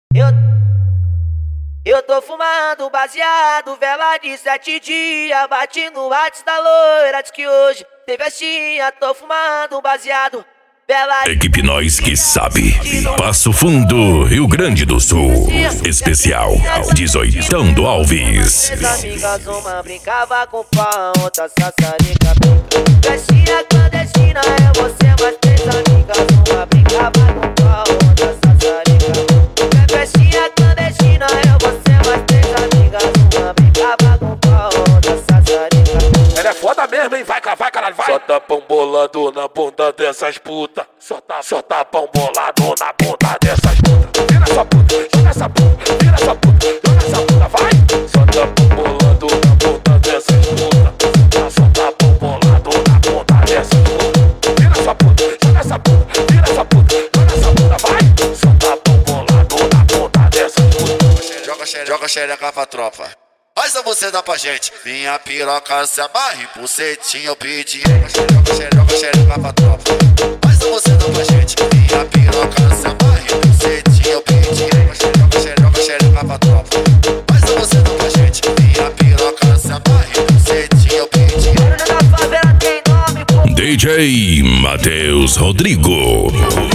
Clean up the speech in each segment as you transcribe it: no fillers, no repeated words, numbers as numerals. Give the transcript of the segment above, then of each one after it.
Eu, eu tô fumando baseado, vela de 7 dias. Bati no WhatsApp da loira, diz que hoje tem festinha. Tô fumando baseado, vela de Equipe Nós que Sabe. Passo Fundo, Rio Grande do Sul. Especial 18ão do Alves. Três amigas, uma brincava com pau, outra sassarica. Festinha clandestina é você, mais três amigas, uma brincava com pau, outra sassarica. Festinha clandestina é você, mais três amigas, uma brincava com pau, outra sassarica. Ela é foda mesmo, hein? Vai, caralho, vai! Só tapão bolado na bunda dessas puta. Só tapão bolado na bunda dessas puta. Vira essa puta, joga essa puta, vira essa puta, joga essa puta, vai! Só tapão bolado na bunda dessas puta. Só tapão bolado na bunda dessas puta. Vira essa puta, joga essa puta, vira essa puta, joga essa puta, vai! Só tapão bolado na bunda dessas puta. Joga xereca pra tropa. Faz a você dá pra gente. Minha piroca se amarre, bucetinha eu pedi. Joga xereca pra tropa. Faz a você dá pra gente. Minha piroca se amarre, bucetinha eu pedi. Joga xereca pra tropa. Faz a você dá pra gente. Minha piroca se amarre, bucetinha eu pedi. Na favela tem nome, pô. DJ Matheus Rodrigo.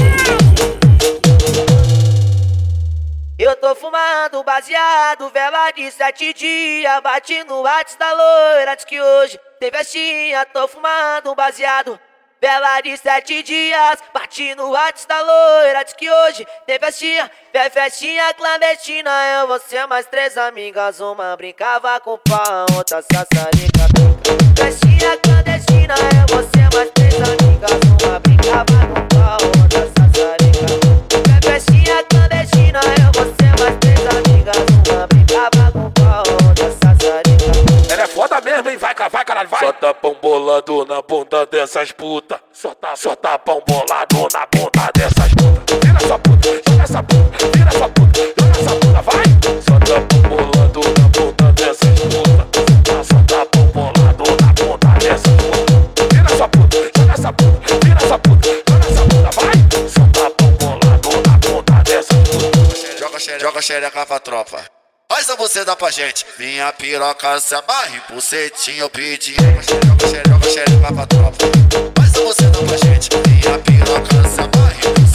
Eu tô fumando baseado, vela de 7 dias. Bati no WhatsApp da loira, diz que hoje tem festinha. Tô fumando baseado, vela de 7 dias. Bati no WhatsApp da loira, diz que hoje tem festinha. Festinha clandestina é você, mais três amigas, uma brincava com pau, outra sassarica. Festinha clandestina é você, mais três amigas, uma brincava com pau, outra sassarica. Festinha clandestina é você, mais três amigas, uma brincava com pau, outra sassarica. Ela é foda mesmo, hein? Vai, caralho, vai! Só tapão bolado na bunda dessas puta. Só tapão bolado na bunda dessas puta. Vira essa puta, joga essa puta, vira essa puta, joga essa puta, vai! Só tapão bolado na bunda dessas puta. Só tapão bolado na bunda dessas puta. Vira essa puta, joga essa puta, vira essa puta, joga essa puta, vai! Só tapão bolado na bunda dessas puta. Joga xereca pra tropa. Faz a você dá pra gente. Minha piroca se amarre, bucetinha eu pedi. Joga xereca pra tropa. Faz a você dá pra gente. Minha piroca se amarre,